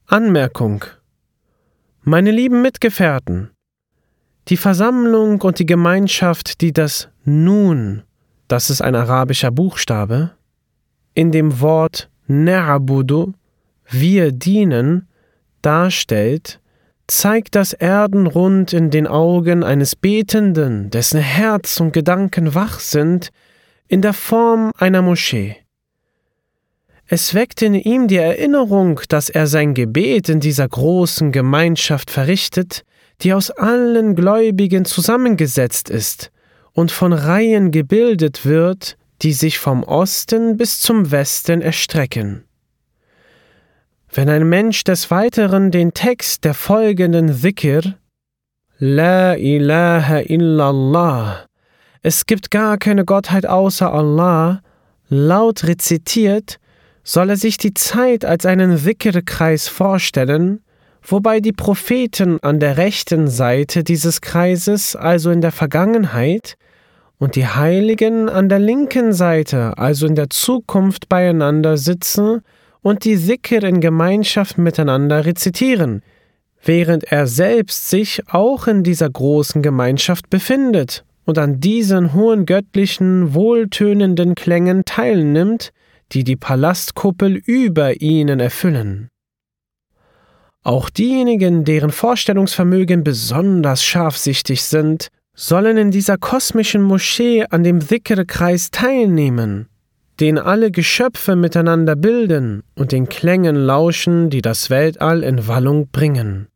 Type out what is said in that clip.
Anmerkung: Meine lieben Mitgefährten, die Versammlung und die Gemeinschaft, die das Nun, das ist ein arabischer Buchstabe, in dem Wort Na'budu, wir dienen, darstellt, zeigt das Erdenrund in den Augen eines Betenden, dessen Herz und Gedanken wach sind, in der Form einer Moschee. Es weckt in ihm die Erinnerung, dass er sein Gebet in dieser großen Gemeinschaft verrichtet, die aus allen Gläubigen zusammengesetzt ist und von Reihen gebildet wird, die sich vom Osten bis zum Westen erstrecken. Wenn ein Mensch des Weiteren den Text der folgenden Dhikr, La ilaha illallah, es gibt gar keine Gottheit außer Allah, laut rezitiert, soll er sich die Zeit als einen Dhikr-Kreis vorstellen, wobei die Propheten an der rechten Seite dieses Kreises, also in der Vergangenheit, und die Heiligen an der linken Seite, also in der Zukunft, beieinander sitzen und die Dhikr in Gemeinschaft miteinander rezitieren, während er selbst sich auch in dieser großen Gemeinschaft befindet und an diesen hohen göttlichen, wohltönenden Klängen teilnimmt, die die Palastkuppel über ihnen erfüllen. Auch diejenigen, deren Vorstellungsvermögen besonders scharfsichtig sind, sollen in dieser kosmischen Moschee an dem Dhikr-Kreis teilnehmen, den alle Geschöpfe miteinander bilden und den Klängen lauschen, die das Weltall in Wallung bringen.